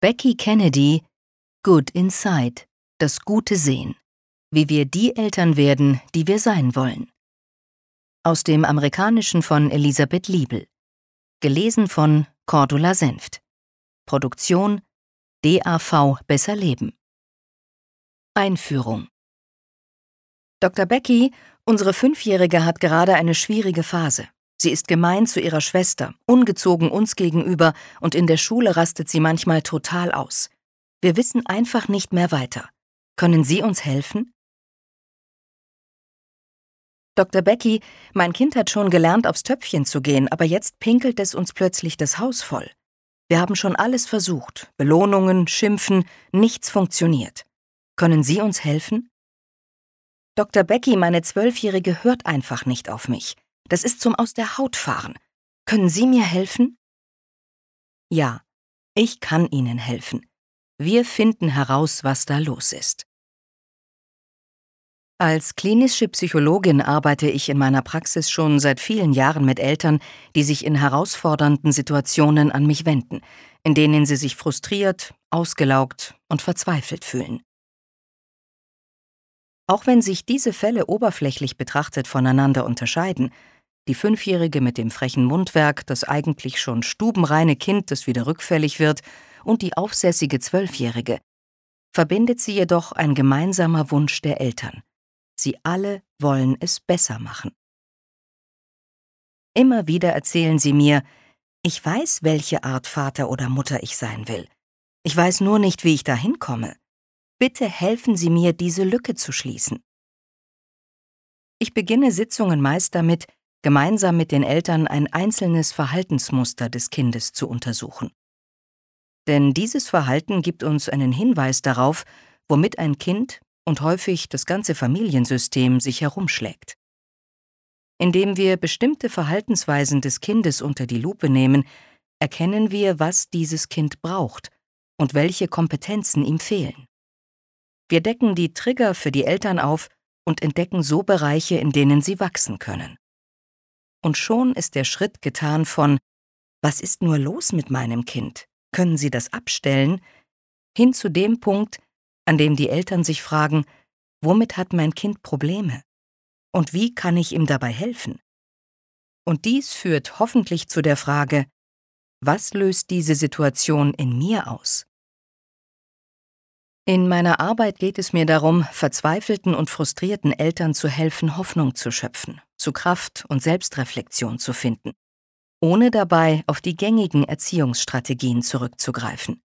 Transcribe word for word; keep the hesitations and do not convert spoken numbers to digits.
Becky Kennedy, Good Inside, das gute Sehen. Wie wir die Eltern werden, die wir sein wollen. Aus dem Amerikanischen von Elisabeth Liebel. Gelesen von Cordula Senft. Produktion D A V Besser Leben. Einführung. Doktor Becky, unsere Fünfjährige, hat gerade eine schwierige Phase. Sie ist gemein zu ihrer Schwester, ungezogen uns gegenüber, und in der Schule rastet sie manchmal total aus. Wir wissen einfach nicht mehr weiter. Können Sie uns helfen? Doktor Becky, mein Kind hat schon gelernt, aufs Töpfchen zu gehen, aber jetzt pinkelt es uns plötzlich das Haus voll. Wir haben schon alles versucht. Belohnungen, Schimpfen, nichts funktioniert. Können Sie uns helfen? Doktor Becky, meine Zwölfjährige hört einfach nicht auf mich. Das ist zum Aus der Haut fahren. Können Sie mir helfen? Ja, ich kann Ihnen helfen. Wir finden heraus, was da los ist. Als klinische Psychologin arbeite ich in meiner Praxis schon seit vielen Jahren mit Eltern, die sich in herausfordernden Situationen an mich wenden, in denen sie sich frustriert, ausgelaugt und verzweifelt fühlen. Auch wenn sich diese Fälle oberflächlich betrachtet voneinander unterscheiden, die Fünfjährige mit dem frechen Mundwerk, das eigentlich schon stubenreine Kind, das wieder rückfällig wird, und die aufsässige Zwölfjährige, verbindet sie jedoch ein gemeinsamer Wunsch der Eltern. Sie alle wollen es besser machen. Immer wieder erzählen sie mir, ich weiß, welche Art Vater oder Mutter ich sein will. Ich weiß nur nicht, wie ich da hinkomme. Bitte helfen Sie mir, diese Lücke zu schließen. Ich beginne Sitzungen meist damit, gemeinsam mit den Eltern ein einzelnes Verhaltensmuster des Kindes zu untersuchen. Denn dieses Verhalten gibt uns einen Hinweis darauf, womit ein Kind und häufig das ganze Familiensystem sich herumschlägt. Indem wir bestimmte Verhaltensweisen des Kindes unter die Lupe nehmen, erkennen wir, was dieses Kind braucht und welche Kompetenzen ihm fehlen. Wir decken die Trigger für die Eltern auf und entdecken so Bereiche, in denen sie wachsen können. Und schon ist der Schritt getan von »Was ist nur los mit meinem Kind? Können Sie das abstellen?« hin zu dem Punkt, an dem die Eltern sich fragen, womit hat mein Kind Probleme? Und wie kann ich ihm dabei helfen? Und dies führt hoffentlich zu der Frage, was löst diese Situation in mir aus? In meiner Arbeit geht es mir darum, verzweifelten und frustrierten Eltern zu helfen, Hoffnung zu schöpfen, zu Kraft und Selbstreflexion zu finden, ohne dabei auf die gängigen Erziehungsstrategien zurückzugreifen.